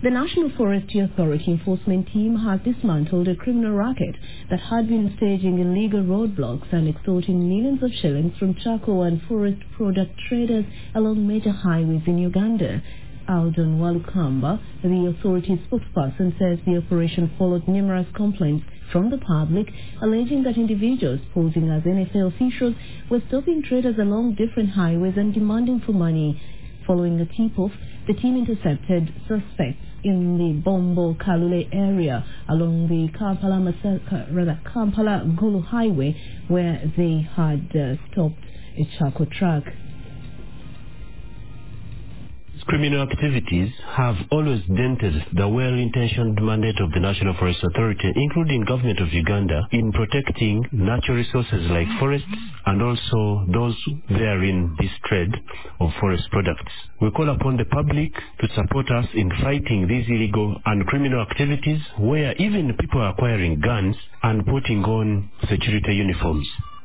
The National Forestry Authority enforcement team has dismantled a criminal racket that had been staging illegal roadblocks and extorting millions of shillings from charcoal and forest product traders along major highways in Uganda. Alden Walukamba, the authority's spokesperson, says the operation followed numerous complaints from the public alleging that individuals posing as NFA officials were stopping traders along different highways and demanding for money. Following a tip-off, the team intercepted suspects in the Bombo Kalule area along the Kampala-Gulu highway, where they had stopped a charcoal truck. Criminal activities have always dented the well-intentioned mandate of the National Forest Authority, including government of Uganda, in protecting natural resources like forests and also those therein this trade of forest products. We call upon the public to support us in fighting these illegal and criminal activities where even people are acquiring guns and putting on security uniforms.